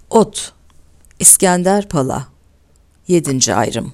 Ot, İskender Pala, 7. ayrım.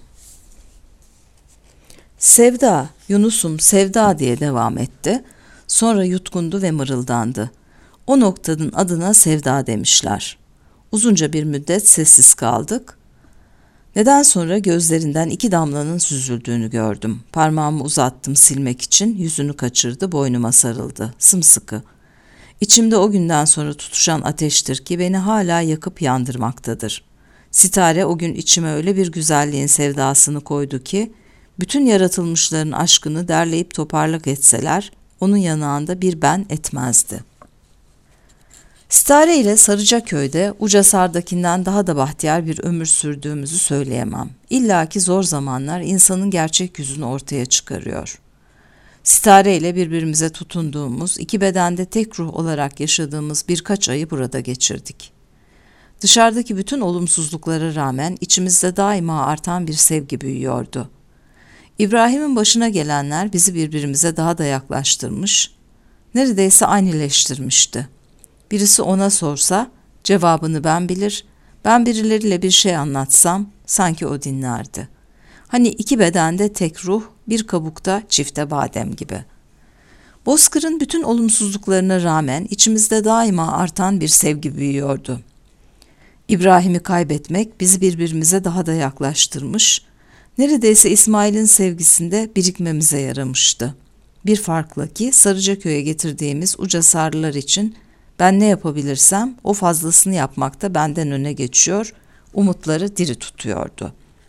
Sevda, Yunus'um sevda diye devam etti. Sonra yutkundu ve mırıldandı. O noktanın adına sevda demişler. Uzunca bir müddet sessiz kaldık. Neden sonra gözlerinden 2 damlanın süzüldüğünü gördüm. Parmağımı uzattım silmek için, yüzünü kaçırdı, boynuma sarıldı, sımsıkı. İçimde o günden sonra tutuşan ateştir ki beni hala yakıp yandırmaktadır. Sitare o gün içime öyle bir güzelliğin sevdasını koydu ki, bütün yaratılmışların aşkını derleyip toparlak etseler, onun yanağında bir ben etmezdi. Sitare ile Sarıcaköy'de Ucasar'dakinden daha da bahtiyar bir ömür sürdüğümüzü söyleyemem. İlla ki zor zamanlar insanın gerçek yüzünü ortaya çıkarıyor. Sitare ile birbirimize tutunduğumuz, 2 bedende tek ruh olarak yaşadığımız birkaç ayı burada geçirdik. Dışarıdaki bütün olumsuzluklara rağmen içimizde daima artan bir sevgi büyüyordu. İbrahim'in başına gelenler bizi birbirimize daha da yaklaştırmış, neredeyse aynıleştirmişti. Birisi ona sorsa, cevabını ben bilir, ben birileriyle bir şey anlatsam, sanki o dinlerdi. Hani 2 bedende tek ruh, bir kabukta çifte badem gibi. Bozkır'ın bütün olumsuzluklarına rağmen içimizde daima artan bir sevgi büyüyordu. İbrahim'i kaybetmek bizi birbirimize daha da yaklaştırmış, neredeyse İsmail'in sevgisinde birikmemize yaramıştı. Bir farkla ki Sarıcaköy'e getirdiğimiz Ucasarlılar için ben ne yapabilirsem o fazlasını yapmakta benden öne geçiyor, umutları diri tutuyordu.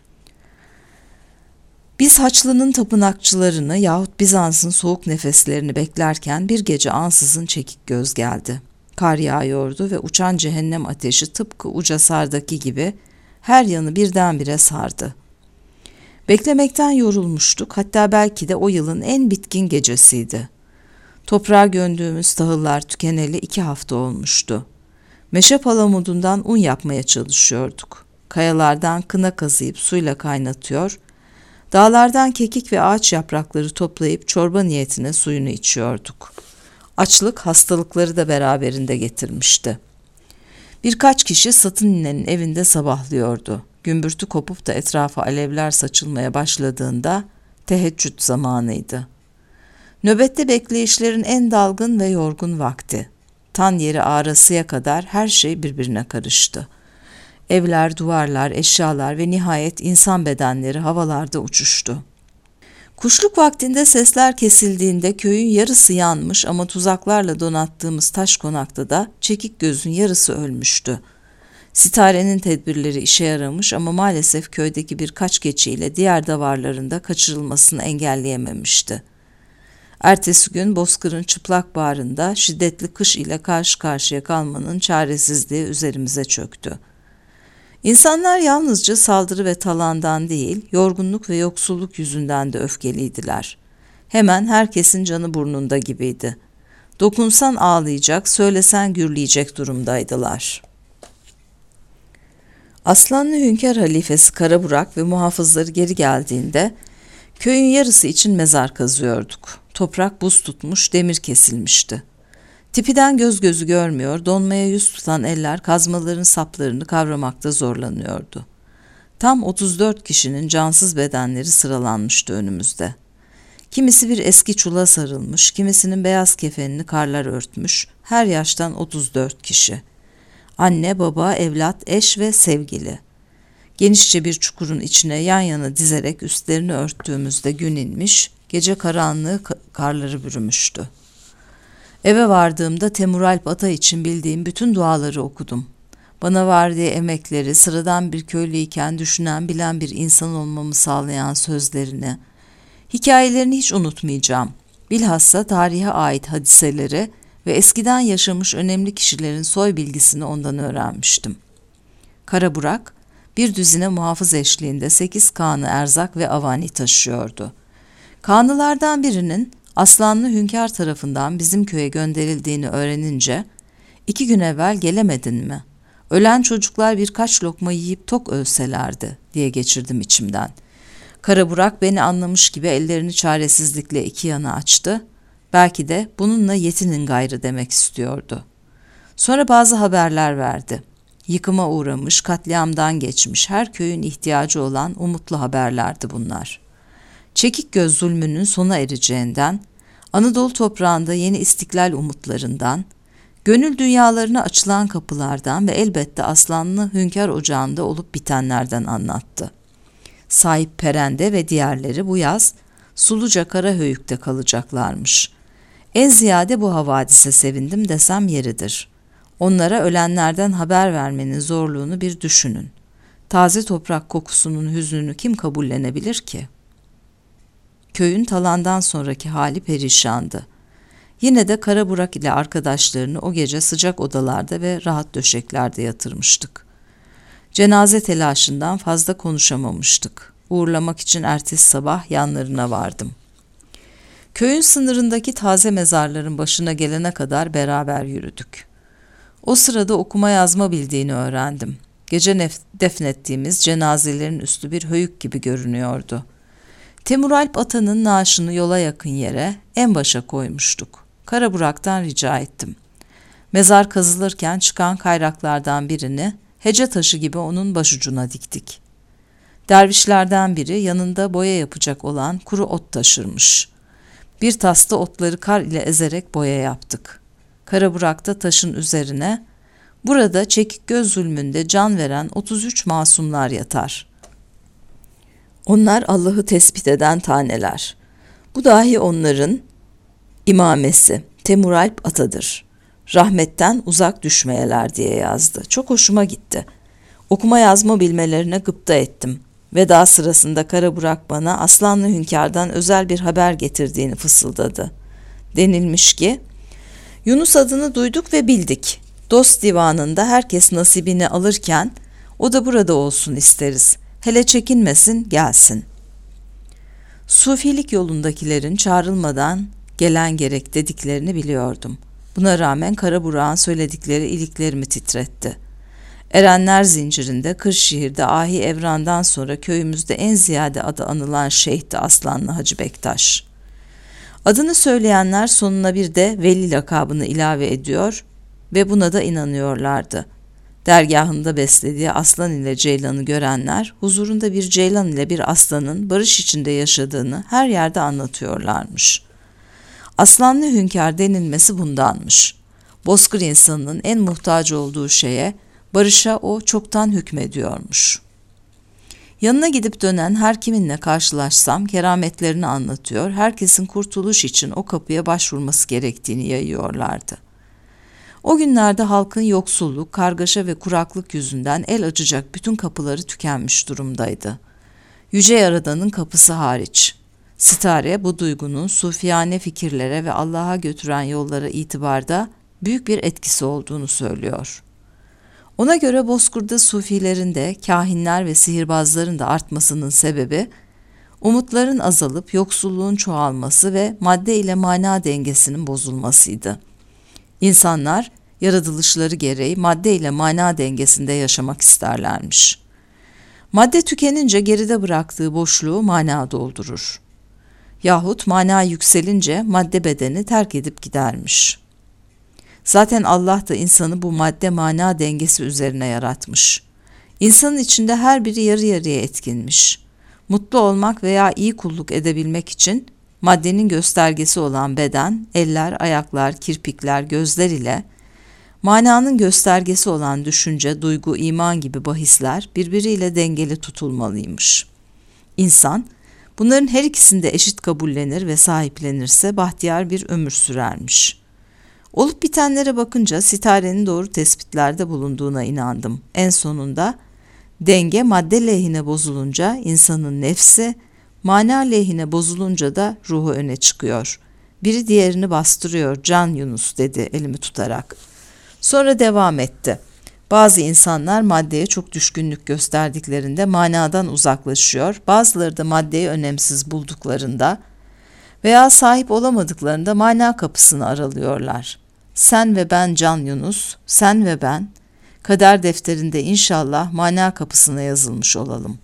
Biz Haçlı'nın tapınakçılarını yahut Bizans'ın soğuk nefeslerini beklerken bir gece ansızın çekik göz geldi. Kar yağıyordu ve uçan cehennem ateşi tıpkı Ucasar'daki gibi her yanı birdenbire sardı. Beklemekten yorulmuştuk, hatta belki de o yılın en bitkin gecesiydi. Toprağa gömdüğümüz tahıllar tükeneli 2 hafta olmuştu. Meşe palamudundan un yapmaya çalışıyorduk. Kayalardan kına kazıyıp suyla kaynatıyor, dağlardan kekik ve ağaç yaprakları toplayıp çorba niyetine suyunu içiyorduk. Açlık hastalıkları da beraberinde getirmişti. Birkaç kişi Satın ninenin evinde sabahlıyordu. Gümbürtü kopup da etrafa alevler saçılmaya başladığında teheccüd zamanıydı. Nöbette bekleyişlerin en dalgın ve yorgun vakti. Tan yeri ağrısıya kadar her şey birbirine karıştı. Evler, duvarlar, eşyalar ve nihayet insan bedenleri havalarda uçuştu. Kuşluk vaktinde sesler kesildiğinde köyün yarısı yanmış ama tuzaklarla donattığımız taş konakta da çekik gözün yarısı ölmüştü. Sitarenin tedbirleri işe yaramış ama maalesef köydeki birkaç keçiyle diğer davarların da kaçırılmasını engelleyememişti. Ertesi gün Bozkır'ın çıplak bağrında şiddetli kış ile karşı karşıya kalmanın çaresizliği üzerimize çöktü. İnsanlar yalnızca saldırı ve talandan değil, yorgunluk ve yoksulluk yüzünden de öfkeliydiler. Hemen herkesin canı burnunda gibiydi. Dokunsan ağlayacak, söylesen gürleyecek durumdaydılar. Aslanlı Hünkâr halifesi Karaburak ve muhafızları geri geldiğinde köyün yarısı için mezar kazıyorduk. Toprak buz tutmuş, demir kesilmişti. Tipiden göz gözü görmüyor, donmaya yüz tutan eller kazmaların saplarını kavramakta zorlanıyordu. Tam 34 kişinin cansız bedenleri sıralanmıştı önümüzde. Kimisi bir eski çula sarılmış, kimisinin beyaz kefenini karlar örtmüş, her yaştan 34 kişi. Anne, baba, evlat, eş ve sevgili. Genişçe bir çukurun içine yan yana dizerek üstlerini örttüğümüzde gün inmiş, gece karanlığı karları bürümüştü. Eve vardığımda Temuralp Ata için bildiğim bütün duaları okudum. Bana verdiği emekleri, sıradan bir köylüyken düşünen bilen bir insan olmamı sağlayan sözlerini, hikayelerini hiç unutmayacağım. Bilhassa tarihe ait hadiseleri ve eskiden yaşamış önemli kişilerin soy bilgisini ondan öğrenmiştim. Karaburak, bir düzine muhafız eşliğinde 8 kağnı erzak ve avani taşıyordu. Kağnılardan birinin Aslanlı Hünkâr tarafından bizim köye gönderildiğini öğrenince, 2 gün evvel gelemedin mi? Ölen çocuklar birkaç lokma yiyip tok ölselerdi diye geçirdim içimden. Karaburak beni anlamış gibi ellerini çaresizlikle 2 yana açtı. Belki de bununla yetinin gayrı demek istiyordu. Sonra bazı haberler verdi. Yıkıma uğramış, katliamdan geçmiş her köyün ihtiyacı olan umutlu haberlerdi bunlar. Çekikgöz zulmünün sona ereceğinden, Anadolu toprağında yeni istiklal umutlarından, gönül dünyalarına açılan kapılardan ve elbette Aslanlı Hünkâr Ocağı'nda olup bitenlerden anlattı. Sahip Perende ve diğerleri bu yaz Suluca Karahöyük'te kalacaklarmış. En ziyade bu havadise sevindim desem yeridir. Onlara ölenlerden haber vermenin zorluğunu bir düşünün. Taze toprak kokusunun hüznünü kim kabullenebilir ki? Köyün talandan sonraki hali perişandı. Yine de Karaburak ile arkadaşlarını o gece sıcak odalarda ve rahat döşeklerde yatırmıştık. Cenaze telaşından fazla konuşamamıştık. Uğurlamak için ertesi sabah yanlarına vardım. Köyün sınırındaki taze mezarların başına gelene kadar beraber yürüdük. O sırada okuma yazma bildiğini öğrendim. Gece defnettiğimiz cenazelerin üstü bir höyük gibi görünüyordu. Temuralp Atan'ın naaşını yola yakın yere en başa koymuştuk. Karaburak'tan rica ettim. Mezar kazılırken çıkan kayraklardan birini hece taşı gibi onun başucuna diktik. Dervişlerden biri yanında boya yapacak olan kuru ot taşırmış. Bir tasta otları kar ile ezerek boya yaptık. Karaburak'ta taşın üzerine, burada Çekikgöz zulmünde can veren 33 masumlar yatar. Onlar Allah'ı tespit eden taneler. Bu dahi onların imamesi, Temuralp Atadır. Rahmetten uzak düşmeyeler diye yazdı. Çok hoşuma gitti. Okuma yazma bilmelerine gıpta ettim. Veda sırasında Karaburak bana Aslanlı Hünkâr'dan özel bir haber getirdiğini fısıldadı. Denilmiş ki, Yunus adını duyduk ve bildik. Dost divanında herkes nasibini alırken o da burada olsun isteriz. Hele çekinmesin, gelsin. Sufilik yolundakilerin çağrılmadan gelen gerek dediklerini biliyordum. Buna rağmen Karaburak'ın söyledikleri iliklerimi titretti. Erenler zincirinde Kırşehir'de Ahi Evran'dan sonra köyümüzde en ziyade adı anılan şeyhti Aslanlı Hacı Bektaş. Adını söyleyenler sonuna bir de veli lakabını ilave ediyor ve buna da inanıyorlardı. Dergahında beslediği aslan ile ceylanı görenler, huzurunda bir ceylan ile bir aslanın barış içinde yaşadığını her yerde anlatıyorlarmış. Aslanlı Hünkâr denilmesi bundanmış. Bozkır insanının en muhtaç olduğu şeye, barışa o çoktan hükmediyormuş. Yanına gidip dönen her kiminle karşılaşsam kerametlerini anlatıyor, herkesin kurtuluş için o kapıya başvurması gerektiğini yayıyorlardı. O günlerde halkın yoksulluk, kargaşa ve kuraklık yüzünden el açacak bütün kapıları tükenmiş durumdaydı. Yüce Yaradan'ın kapısı hariç. Sitare bu duygunun sufiyane fikirlere ve Allah'a götüren yollara itibarda büyük bir etkisi olduğunu söylüyor. Ona göre Bozkır'da sufilerin de, kahinler ve sihirbazların da artmasının sebebi, umutların azalıp yoksulluğun çoğalması ve madde ile mana dengesinin bozulmasıydı. İnsanlar, yaratılışları gereği madde ile mana dengesinde yaşamak isterlermiş. Madde tükenince geride bıraktığı boşluğu mana doldurur. Yahut mana yükselince madde bedeni terk edip gidermiş. Zaten Allah da insanı bu madde-mana dengesi üzerine yaratmış. İnsanın içinde her biri yarı yarıya etkinmiş. Mutlu olmak veya iyi kulluk edebilmek için maddenin göstergesi olan beden, eller, ayaklar, kirpikler, gözler ile mananın göstergesi olan düşünce, duygu, iman gibi bahisler birbiriyle dengeli tutulmalıymış. İnsan, bunların her ikisini de eşit kabullenir ve sahiplenirse bahtiyar bir ömür sürermiş. Olup bitenlere bakınca Sitare'nin doğru tespitlerde bulunduğuna inandım. En sonunda denge madde lehine bozulunca insanın nefsi, mana lehine bozulunca da ruhu öne çıkıyor. Biri diğerini bastırıyor, can Yunus dedi elimi tutarak. Sonra devam etti. Bazı insanlar maddeye çok düşkünlük gösterdiklerinde manadan uzaklaşıyor, bazıları da maddeyi önemsiz bulduklarında veya sahip olamadıklarında mana kapısını aralıyorlar. Sen ve ben Can Yunus, sen ve ben, kader defterinde inşallah mana kapısına yazılmış olalım.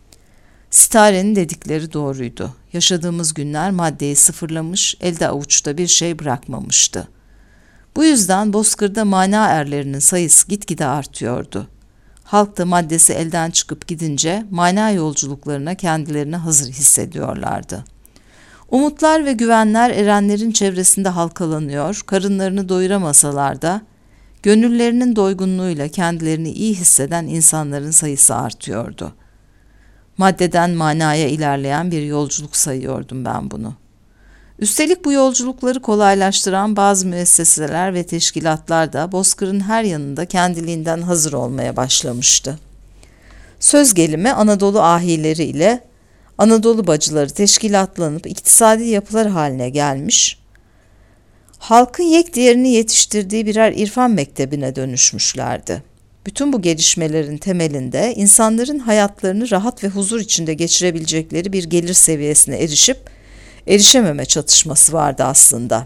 Sitare'nin dedikleri doğruydu. Yaşadığımız günler maddeyi sıfırlamış, elde avuçta bir şey bırakmamıştı. Bu yüzden bozkırda mana erlerinin sayısı gitgide artıyordu. Halk da maddesi elden çıkıp gidince mana yolculuklarına kendilerini hazır hissediyorlardı. Umutlar ve güvenler erenlerin çevresinde halkalanıyor, karınlarını doyuramasalar da gönüllerinin doygunluğuyla kendilerini iyi hisseden insanların sayısı artıyordu. Maddeden manaya ilerleyen bir yolculuk sayıyordum ben bunu. Üstelik bu yolculukları kolaylaştıran bazı müesseseler ve teşkilatlar da bozkırın her yanında kendiliğinden hazır olmaya başlamıştı. Söz gelimi Anadolu ahileri ile Anadolu bacıları teşkilatlanıp iktisadi yapılar haline gelmiş, halkın yek diğerini yetiştirdiği birer irfan mektebine dönüşmüşlerdi. Bütün bu gelişmelerin temelinde insanların hayatlarını rahat ve huzur içinde geçirebilecekleri bir gelir seviyesine erişememe çatışması vardı aslında.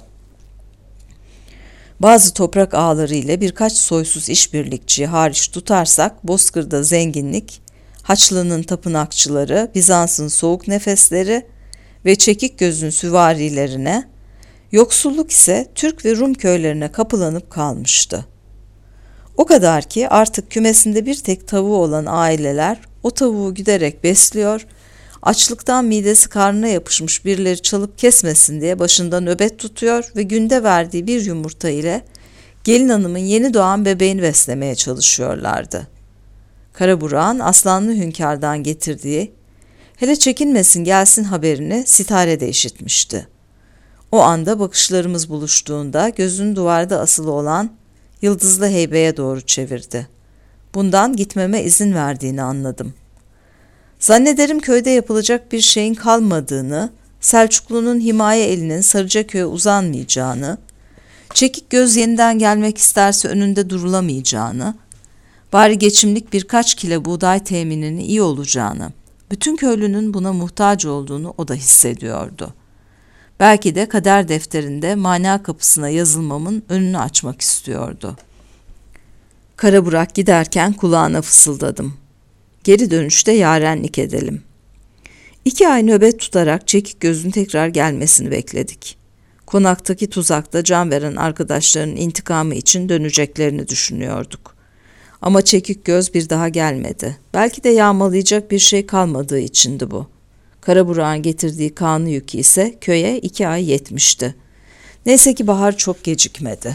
Bazı toprak ağaları ile birkaç soysuz işbirlikçiyi hariç tutarsak bozkırda zenginlik, Haçlı'nın tapınakçıları, Bizans'ın soğuk nefesleri ve çekik gözün süvarilerine, yoksulluk ise Türk ve Rum köylerine kapılanıp kalmıştı. O kadar ki artık kümesinde bir tek tavuğu olan aileler o tavuğu güderek besliyor, açlıktan midesi karnına yapışmış birileri çalıp kesmesin diye başında nöbet tutuyor ve günde verdiği bir yumurta ile gelin hanımın yeni doğan bebeğini beslemeye çalışıyorlardı. Karaburak'ın Aslanlı Hünkâr'dan getirdiği, hele çekinmesin gelsin haberini Sitare'de işitmişti. O anda bakışlarımız buluştuğunda gözünü duvarda asılı olan yıldızlı heybeye doğru çevirdi. Bundan gitmeme izin verdiğini anladım. Zannederim köyde yapılacak bir şeyin kalmadığını, Selçuklu'nun himaye elinin Sarıcaköy'e uzanmayacağını, çekik göz yeniden gelmek isterse önünde durulamayacağını, bari geçimlik birkaç kilo buğday temininin iyi olacağını, bütün köylünün buna muhtaç olduğunu o da hissediyordu. Belki de kader defterinde mana kapısına yazılmamın önünü açmak istiyordu. Karaburak giderken kulağına fısıldadım. Geri dönüşte yarenlik edelim. 2 ay nöbet tutarak çekik gözün tekrar gelmesini bekledik. Konaktaki tuzakta can veren arkadaşlarının intikamı için döneceklerini düşünüyorduk. Ama çekik göz bir daha gelmedi. Belki de yağmalayacak bir şey kalmadığı içindi bu. Karaburak'ın getirdiği kanı yükü ise köye 2 ay yetmişti. Neyse ki bahar çok gecikmedi.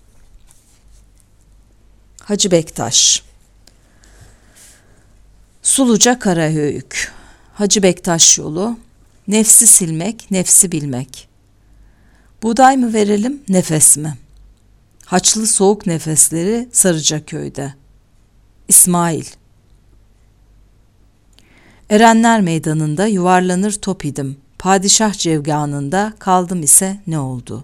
Hacı Bektaş. Suluca Karahöyük. Hacı Bektaş yolu. Nefsi silmek, nefsi bilmek. Buğday mı verelim, nefes mi? Haçlı soğuk nefesleri Sarıcaköy'de. İsmail. Erenler meydanında yuvarlanır top idim. Padişah cevganında kaldım ise ne oldu?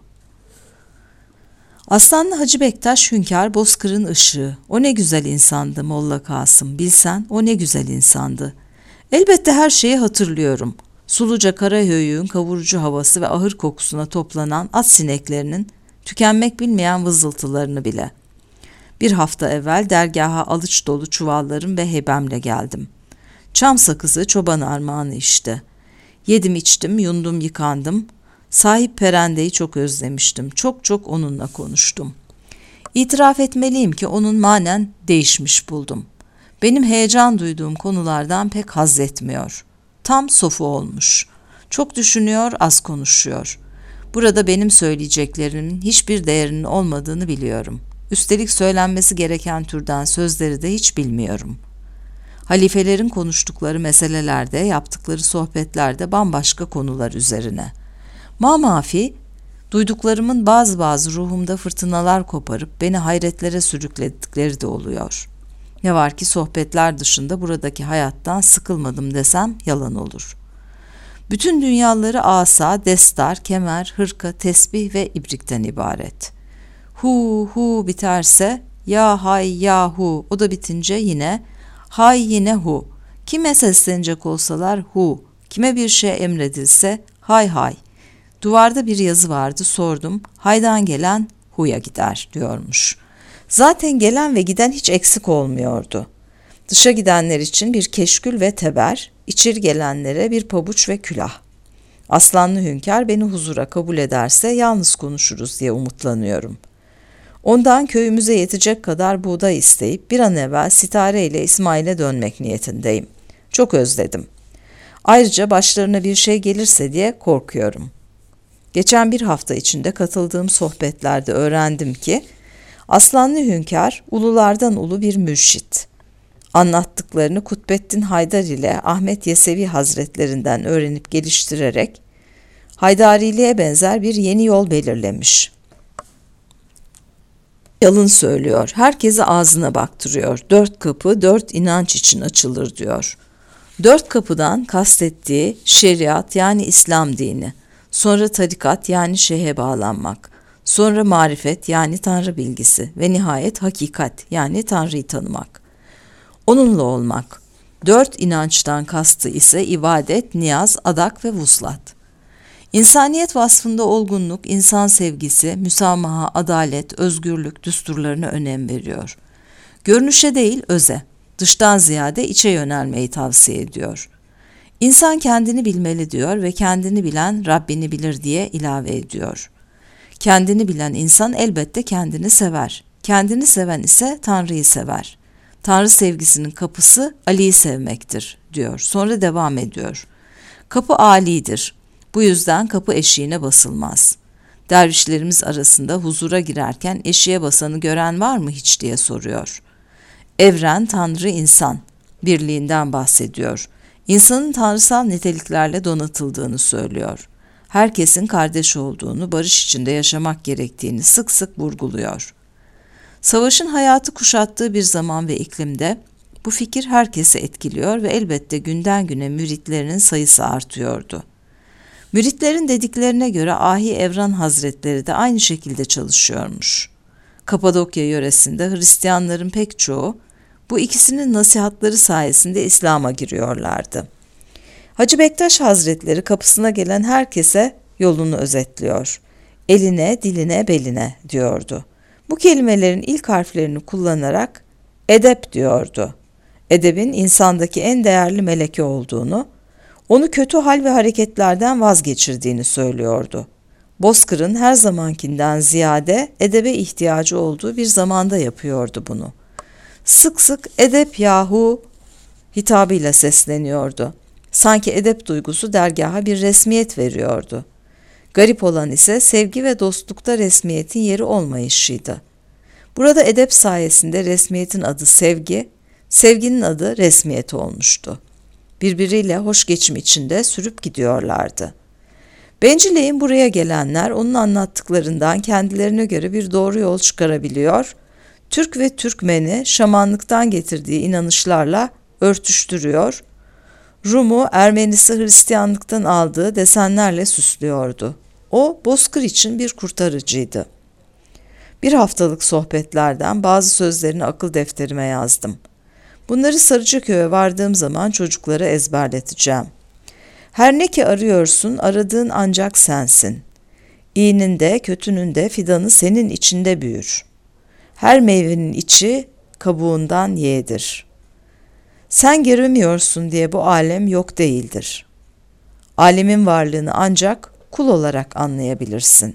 Aslanlı Hacı Bektaş hünkâr bozkırın ışığı. O ne güzel insandı Molla Kasım. Bilsen o ne güzel insandı. Elbette her şeyi hatırlıyorum. Suluca Karahöyük'ün kavurucu havası ve ahır kokusuna toplanan at sineklerinin tükenmek bilmeyen vızıltılarını bile. Bir hafta evvel dergaha alıç dolu çuvallarım ve heybemle geldim. Çam sakızı çoban armağanı işte. Yedim içtim, yundum yıkandım. Sahip Perende'yi çok özlemiştim. Çok çok onunla konuştum. İtiraf etmeliyim ki onun manen değişmiş buldum. Benim heyecan duyduğum konulardan pek haz etmiyor. Tam sofu olmuş. Çok düşünüyor, az konuşuyor. Burada benim söyleyeceklerimin hiçbir değerinin olmadığını biliyorum. Üstelik söylenmesi gereken türden sözleri de hiç bilmiyorum. Halifelerin konuştukları meselelerde, yaptıkları sohbetlerde bambaşka konular üzerine. Mamafi, duyduklarımın bazı ruhumda fırtınalar koparıp beni hayretlere sürükledikleri de oluyor. Ne var ki sohbetler dışında buradaki hayattan sıkılmadım desem yalan olur. Bütün dünyaları asa, destar, kemer, hırka, tesbih ve ibrikten ibaret. Hu biterse ya hay ya hu, o da bitince yine hay yine hu. Kime seslenecek olsalar hu, kime bir şey emredilse hay hay. Duvarda bir yazı vardı, sordum. Haydan gelen huya gider diyormuş. Zaten gelen ve giden hiç eksik olmuyordu. Dışa gidenler için bir keşkül ve teber, içeri gelenlere bir pabuç ve külah. Aslanlı hünkâr beni huzura kabul ederse yalnız konuşuruz diye umutlanıyorum. Ondan köyümüze yetecek kadar buğday isteyip bir an evvel Sitare ile İsmail'e dönmek niyetindeyim. Çok özledim. Ayrıca başlarına bir şey gelirse diye korkuyorum. Geçen bir hafta içinde katıldığım sohbetlerde öğrendim ki Aslanlı Hünkâr ululardan ulu bir mürşit. Anlattıklarını Kutbettin Haydar ile Ahmet Yesevi Hazretlerinden öğrenip geliştirerek Haydariliğe benzer bir yeni yol belirlemiş. Yalın söylüyor, herkesi ağzına baktırıyor. 4 kapı 4 inanç için açılır diyor. 4 kapıdan kastettiği şeriat yani İslam dini, sonra tarikat yani şeyhe bağlanmak, sonra marifet yani Tanrı bilgisi ve nihayet hakikat yani Tanrı'yı tanımak. Onunla olmak. 4 inançtan kastı ise ibadet, niyaz, adak ve vuslat. İnsaniyet vasfında olgunluk, insan sevgisi, müsamaha, adalet, özgürlük düsturlarına önem veriyor. Görünüşe değil öze, dıştan ziyade içe yönelmeyi tavsiye ediyor. İnsan kendini bilmeli diyor ve kendini bilen Rabbini bilir diye ilave ediyor. Kendini bilen insan elbette kendini sever. Kendini seven ise Tanrı'yı sever. Tanrı sevgisinin kapısı Ali'yi sevmektir diyor. Sonra devam ediyor. Kapı âlidir. Bu yüzden kapı eşiğine basılmaz. Dervişlerimiz arasında huzura girerken eşiğe basanı gören var mı hiç diye soruyor. Evren, Tanrı, insan birliğinden bahsediyor. İnsanın tanrısal niteliklerle donatıldığını söylüyor. Herkesin kardeş olduğunu, barış içinde yaşamak gerektiğini sık sık vurguluyor. Savaşın hayatı kuşattığı bir zaman ve iklimde bu fikir herkesi etkiliyor ve elbette günden güne müritlerinin sayısı artıyordu. Müritlerin dediklerine göre Ahi Evran Hazretleri de aynı şekilde çalışıyormuş. Kapadokya yöresinde Hristiyanların pek çoğu bu ikisinin nasihatleri sayesinde İslam'a giriyorlardı. Hacı Bektaş Hazretleri kapısına gelen herkese yolunu özetliyor. Eline, diline, beline diyordu. Bu kelimelerin ilk harflerini kullanarak edep diyordu. Edebin insandaki en değerli meleke olduğunu, onu kötü hal ve hareketlerden vazgeçirdiğini söylüyordu. Bozkır'ın her zamankinden ziyade edebe ihtiyacı olduğu bir zamanda yapıyordu bunu. Sık sık edep yahu hitabıyla sesleniyordu. Sanki edep duygusu dergaha bir resmiyet veriyordu. Garip olan ise sevgi ve dostlukta resmiyetin yeri olmayışıydı. Burada edep sayesinde resmiyetin adı sevgi, sevginin adı resmiyet olmuştu. Birbiriyle hoş geçim içinde sürüp gidiyorlardı. Bencilleyin buraya gelenler onun anlattıklarından kendilerine göre bir doğru yol çıkarabiliyor, Türk ve Türkmeni şamanlıktan getirdiği inanışlarla örtüştürüyor, Rum'u Ermenisi Hristiyanlıktan aldığı desenlerle süslüyordu. O Bozkır için bir kurtarıcıydı. Bir haftalık sohbetlerden bazı sözlerini akıl defterime yazdım. Bunları Sarıcaköy'e vardığım zaman çocuklara ezberleteceğim. Her ne ki arıyorsun, aradığın ancak sensin. İyinin de kötünün de fidanı senin içinde büyür. Her meyvenin içi kabuğundan yeğdir. Sen göremiyorsun diye bu alem yok değildir. Alemin varlığını ancak kul olarak anlayabilirsin.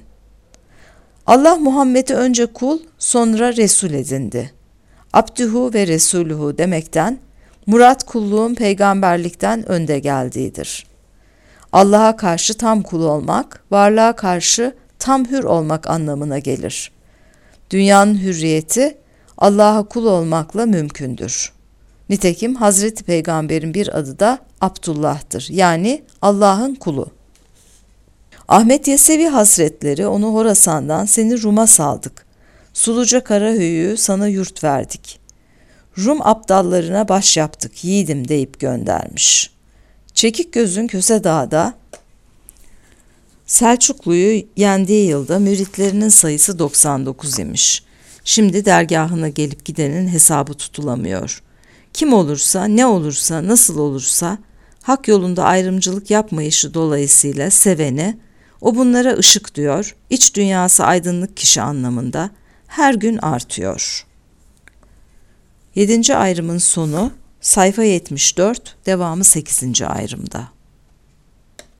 Allah Muhammed'i önce kul, sonra Resul edindi. Abdühü ve Resuluhu demekten, murat kulluğun peygamberlikten önde geldiğidir. Allah'a karşı tam kul olmak, varlığa karşı tam hür olmak anlamına gelir. Dünyanın hürriyeti Allah'a kul olmakla mümkündür. Nitekim Hazreti Peygamber'in bir adı da Abdullah'tır, yani Allah'ın kulu. Ahmet Yesevi Hazretleri onu Horasan'dan seni Rum'a saldık. Suluca Karahöyü'yü sana yurt verdik. Rum aptallarına baş yaptık yiğidim deyip göndermiş. Çekikgöz'ün Köse Dağı'da Selçuklu'yu yendiği yılda müritlerinin sayısı 99 imiş. Şimdi dergahına gelip gidenin hesabı tutulamıyor. Kim olursa, ne olursa, nasıl olursa hak yolunda ayrımcılık yapmayışı dolayısıyla seveni, o bunlara ışık diyor, iç dünyası aydınlık kişi anlamında her gün artıyor. 7. ayrımın sonu sayfa 74, devamı 8. ayrımda.